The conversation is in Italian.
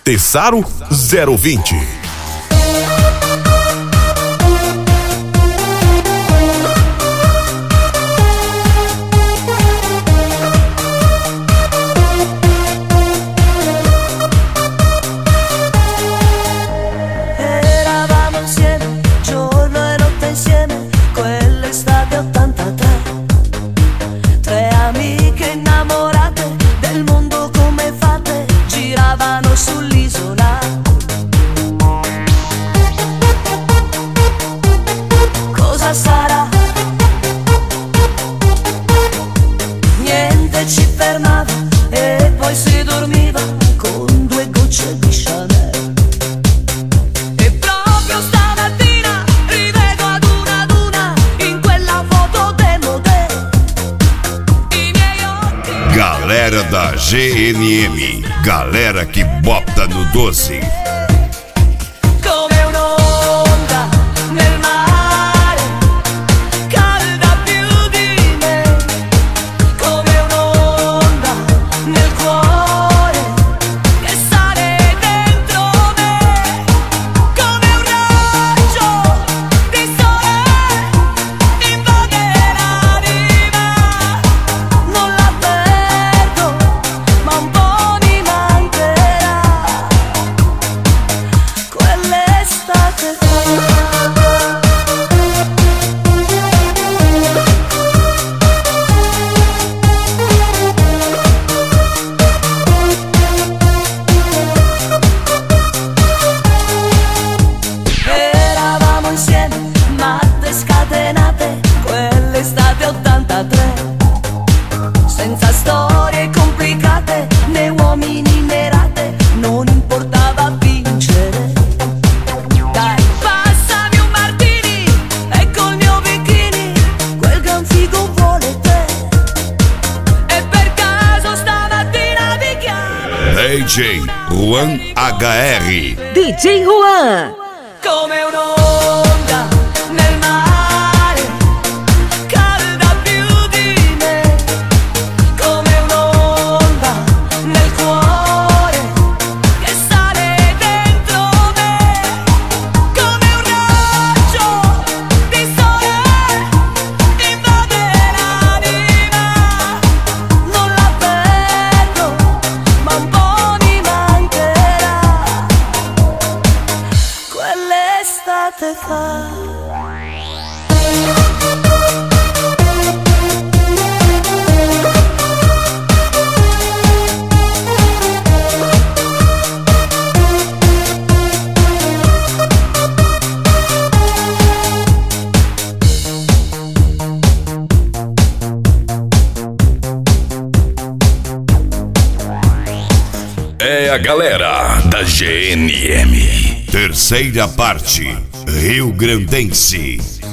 Tessaro 020. Eravamo insieme, giorno e notte insieme, quell'estate 83. Tre amiche innamorate, del mondo come fate, giravano sull'isola. Cosa sarà? Niente ci fermava e poi si dormiva con due gocce di Chanel. E proprio stamattina rivedo ad una in quella foto demodè i miei occhi. Galera da GNM, galera que bota no 12. Come un'onda nel mare, calda più di me. Come un'onda nel cuore che sale dentro me. Come un raggio di sole invade l'anima. Non la perdo, ma un po' mi mancherà. Quell'estate eravamo insieme, matte scatenate, quell'estate 83. Senza storie complicate, né uomini né rate, non importava vincere. Dai, passami un martini e col mio bikini, quel gran figo vuole te. E per caso stamattina vi chiamo DJ Juan HR. DJ Juan. come un'onda nel mare, calda più di me. Come un'onda nel cuore che sale dentro me. Come un raggio di sole invade l'anima. Non la perdo, ma un po' mi mancherà. Quell'estate fa. É a galera da GNM. Terceira parte, Rio Grandense.